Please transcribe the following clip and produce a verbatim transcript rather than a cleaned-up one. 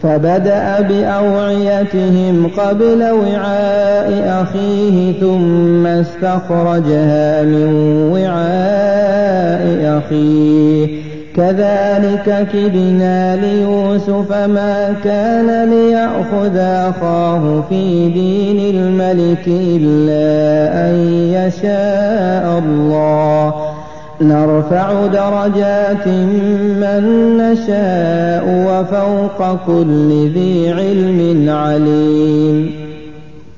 فبدأ بأوعيتهم قبل وعاء أخيه ثم استخرجها من وعاء أخيه كذلك كدنا ليوسف ما كان ليأخذ أخاه في دين الملك إلا أن يشاء الله نرفع درجات من نشاء وفوق كل ذي علم عليم.